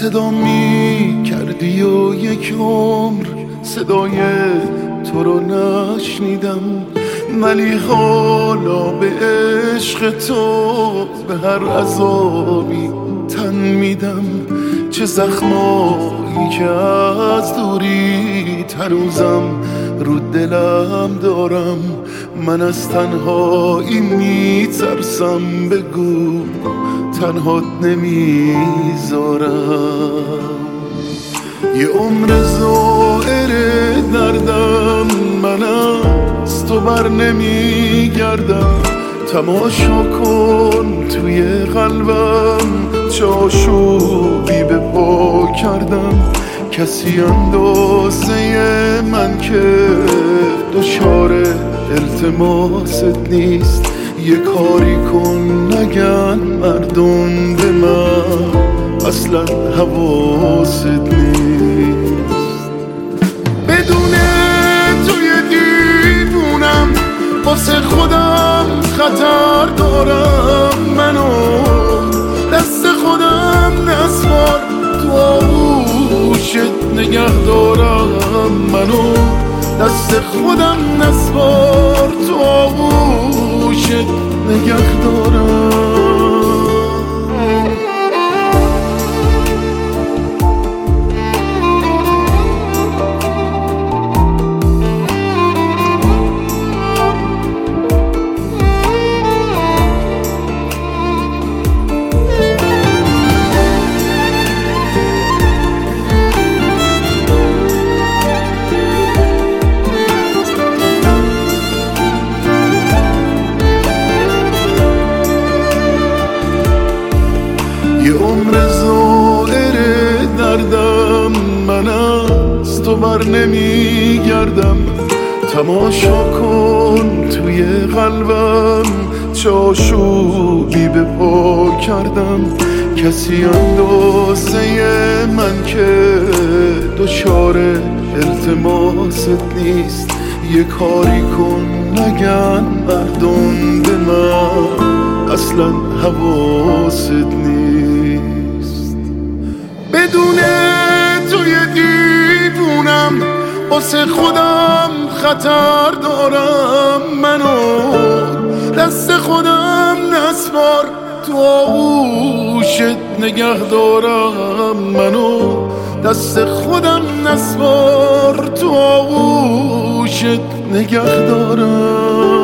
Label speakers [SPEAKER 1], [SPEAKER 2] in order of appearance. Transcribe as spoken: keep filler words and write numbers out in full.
[SPEAKER 1] صدا می کردی و یک عمر صدای تو رو نشنیدم، ولی حالا به عشق تو به هر عذابی تن میدم. چه زخمایی که از دوری هنوزم رو دلم دارم، من از تنهایی میترسم، بگو تنهات نمیذارم. یه عمر زائر دردم، من از تو بر نمیگردم. تماشا کن توی قلبم چه آشوبی به پا کردم. کسی اندازه من که دچار التماست نیست. یه کاری کن نگن مردم به من، اصلا حواست نیست. بدون توی دیوونم، واسه خودم خطر دارم. منو دست خودم نسپار، تو آغوشت نگه دارم. منو دست خودم نسپار، تو آغوشت نگه دارم. یه عمر زائر دردم، من از تو بر نمیگردم. تماشا کن توی قلبم چه آشوبی به پا کردم. کسی اندازه من که دچار التماست نیست. یه کاری کن نگن مردم به من، اصلا حواست نیست. بدون توی دیوونم، واسه خودم خطر دارم. منو دست خودم نسپار، تو آغوشت نگه دارم. منو دست خودم نسپار، تو آغوشت نگه دارم.